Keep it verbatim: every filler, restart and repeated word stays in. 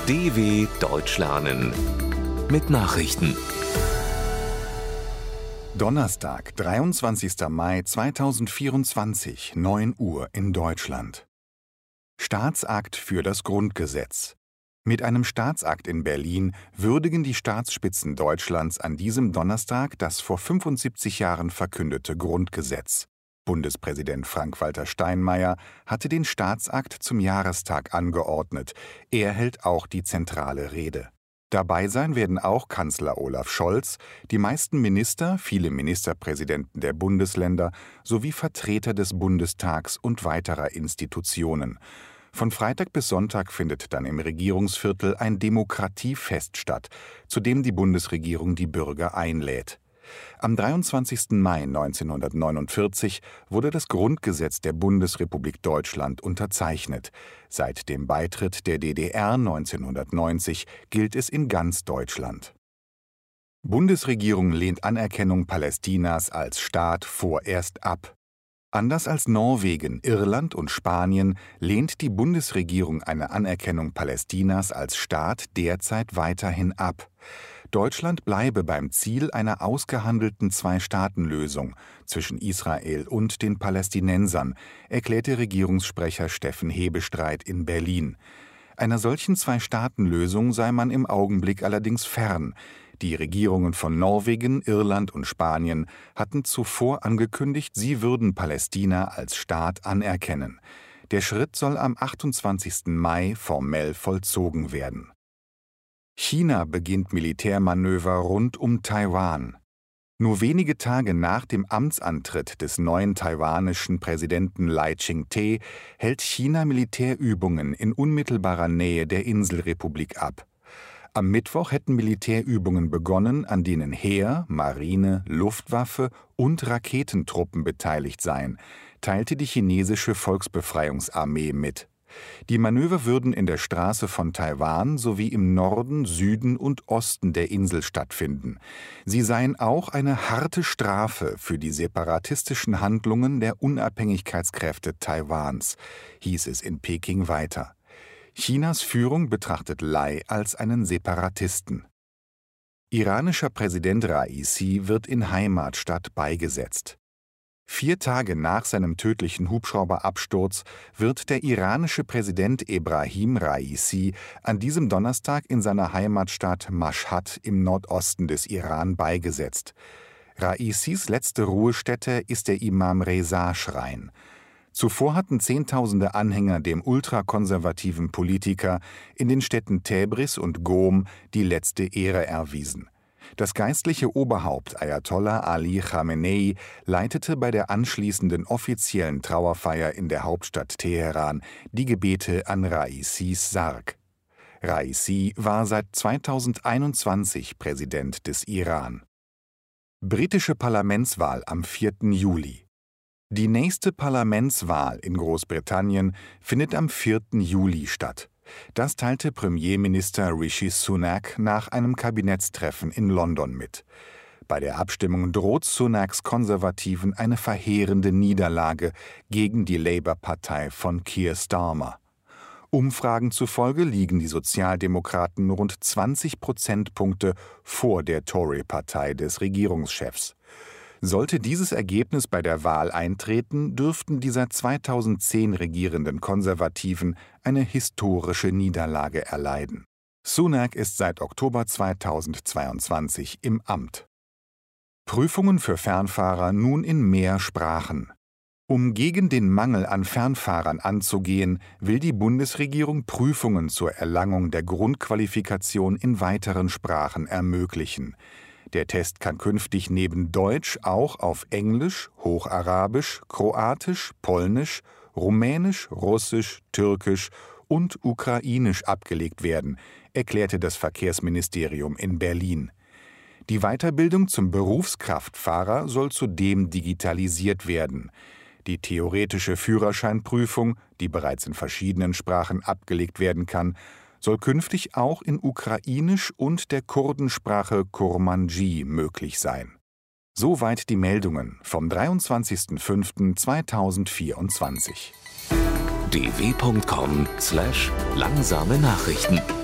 D W Deutsch lernen mit Nachrichten. Donnerstag, dreiundzwanzigster Mai zweitausendvierundzwanzig, neun Uhr in Deutschland. Staatsakt für das Grundgesetz. Mit einem Staatsakt in Berlin würdigen die Staatsspitzen Deutschlands an diesem Donnerstag das vor fünfundsiebzig Jahren verkündete Grundgesetz. Bundespräsident Frank-Walter Steinmeier hatte den Staatsakt zum Jahrestag angeordnet. Er hält auch die zentrale Rede. Dabei sein werden auch Kanzler Olaf Scholz, die meisten Minister, viele Ministerpräsidenten der Bundesländer sowie Vertreter des Bundestags und weiterer Institutionen. Von Freitag bis Sonntag findet dann im Regierungsviertel ein Demokratiefest statt, zu dem die Bundesregierung die Bürger einlädt. Am dreiundzwanzigsten Mai neunzehnhundertneunundvierzig wurde das Grundgesetz der Bundesrepublik Deutschland unterzeichnet. Seit dem Beitritt der D D R neunzehnhundertneunzig gilt es in ganz Deutschland. Bundesregierung lehnt Anerkennung Palästinas als Staat vorerst ab. Anders als Norwegen, Irland und Spanien lehnt die Bundesregierung eine Anerkennung Palästinas als Staat derzeit weiterhin ab. Deutschland bleibe beim Ziel einer ausgehandelten Zwei-Staaten-Lösung zwischen Israel und den Palästinensern, erklärte Regierungssprecher Steffen Hebestreit in Berlin. Einer solchen Zwei-Staaten-Lösung sei man im Augenblick allerdings fern. Die Regierungen von Norwegen, Irland und Spanien hatten zuvor angekündigt, sie würden Palästina als Staat anerkennen. Der Schritt soll am achtundzwanzigsten Mai formell vollzogen werden. China beginnt Militärmanöver rund um Taiwan. Nur wenige Tage nach dem Amtsantritt des neuen taiwanischen Präsidenten Lai Ching-te hält China Militärübungen in unmittelbarer Nähe der Inselrepublik ab. Am Mittwoch hätten Militärübungen begonnen, an denen Heer, Marine, Luftwaffe und Raketentruppen beteiligt seien, teilte die chinesische Volksbefreiungsarmee mit. Die Manöver würden in der Straße von Taiwan sowie im Norden, Süden und Osten der Insel stattfinden. Sie seien auch eine harte Strafe für die separatistischen Handlungen der Unabhängigkeitskräfte Taiwans, hieß es in Peking weiter. Chinas Führung betrachtet Lai als einen Separatisten. Iranischer Präsident Raisi wird in Heimatstadt beigesetzt. Vier Tage nach seinem tödlichen Hubschrauberabsturz wird der iranische Präsident Ebrahim Raisi an diesem Donnerstag in seiner Heimatstadt Maschhad im Nordosten des Iran beigesetzt. Raisis letzte Ruhestätte ist der Imam Reza-Schrein. Zuvor hatten Zehntausende Anhänger dem ultrakonservativen Politiker in den Städten Täbris und Qom die letzte Ehre erwiesen. Das geistliche Oberhaupt Ayatollah Ali Khamenei leitete bei der anschließenden offiziellen Trauerfeier in der Hauptstadt Teheran die Gebete an Raisis Sarg. Raisi war seit zweitausendeinundzwanzig Präsident des Iran. Britische Parlamentswahl am vierten Juli. Die nächste Parlamentswahl in Großbritannien findet am vierten Juli statt. Das teilte Premierminister Rishi Sunak nach einem Kabinettstreffen in London mit. Bei der Abstimmung droht Sunaks Konservativen eine verheerende Niederlage gegen die Labour-Partei von Keir Starmer. Umfragen zufolge liegen die Sozialdemokraten rund zwanzig Prozentpunkte vor der Tory-Partei des Regierungschefs. Sollte dieses Ergebnis bei der Wahl eintreten, dürften die seit zweitausendzehn regierenden Konservativen eine historische Niederlage erleiden. Sunak ist seit Oktober zweitausendzweiundzwanzig im Amt. Prüfungen für Fernfahrer nun in mehr Sprachen. Um gegen den Mangel an Fernfahrern anzugehen, will die Bundesregierung Prüfungen zur Erlangung der Grundqualifikation in weiteren Sprachen ermöglichen. Der Test kann künftig neben Deutsch auch auf Englisch, Hocharabisch, Kroatisch, Polnisch, Rumänisch, Russisch, Türkisch und Ukrainisch abgelegt werden, erklärte das Verkehrsministerium in Berlin. Die Weiterbildung zum Berufskraftfahrer soll zudem digitalisiert werden. Die theoretische Führerscheinprüfung, die bereits in verschiedenen Sprachen abgelegt werden kann, soll künftig auch in Ukrainisch und der Kurdensprache Kurmanji möglich sein. Soweit die Meldungen vom dreiundzwanzigsten fünften zweitausendvierundzwanzig. d w punkt com slash langsame Nachrichten